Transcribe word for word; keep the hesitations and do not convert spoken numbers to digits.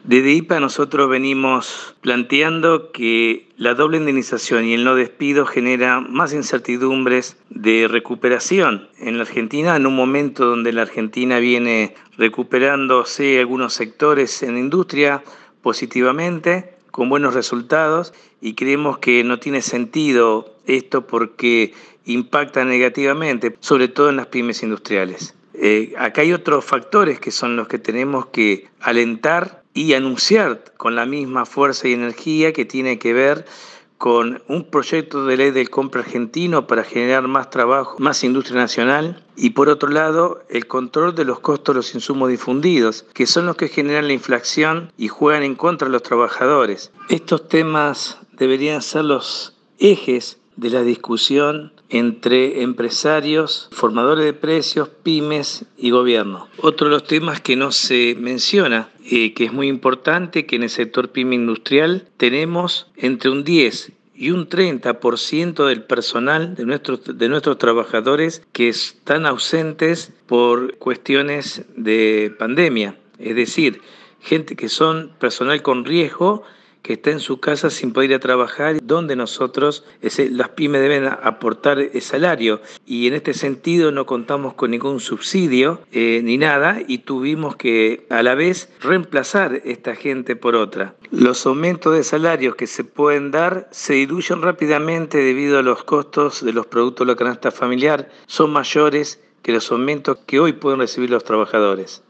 Desde I P A nosotros venimos planteando que la doble indemnización y el no despido genera más incertidumbres de recuperación en la Argentina, en un momento donde la Argentina viene recuperándose algunos sectores en la industria positivamente, con buenos resultados, y creemos que no tiene sentido esto porque impacta negativamente, sobre todo en las pymes industriales. Eh, acá hay otros factores que son los que tenemos que alentar y anunciar con la misma fuerza y energía, que tiene que ver con un proyecto de ley del compra argentino para generar más trabajo, más industria nacional, y por otro lado el control de los costos de los insumos difundidos, que son los que generan la inflación y juegan en contra de los trabajadores. Estos temas deberían ser los ejes de la discusión entre empresarios, formadores de precios, pymes y gobierno. Otro de los temas que no se menciona, eh, que es muy importante, que en el sector pyme industrial tenemos entre un diez y un treinta por ciento del personal de nuestros, de nuestros trabajadores que están ausentes por cuestiones de pandemia. Es decir, gente que son personal con riesgo, que está en su casa sin poder ir a trabajar, donde nosotros, ese, las pymes deben aportar el salario, y en este sentido no contamos con ningún subsidio eh, ni nada, y tuvimos que a la vez reemplazar esta gente por otra. Los aumentos de salarios que se pueden dar se diluyen rápidamente debido a los costos de los productos de la canasta familiar, son mayores que los aumentos que hoy pueden recibir los trabajadores.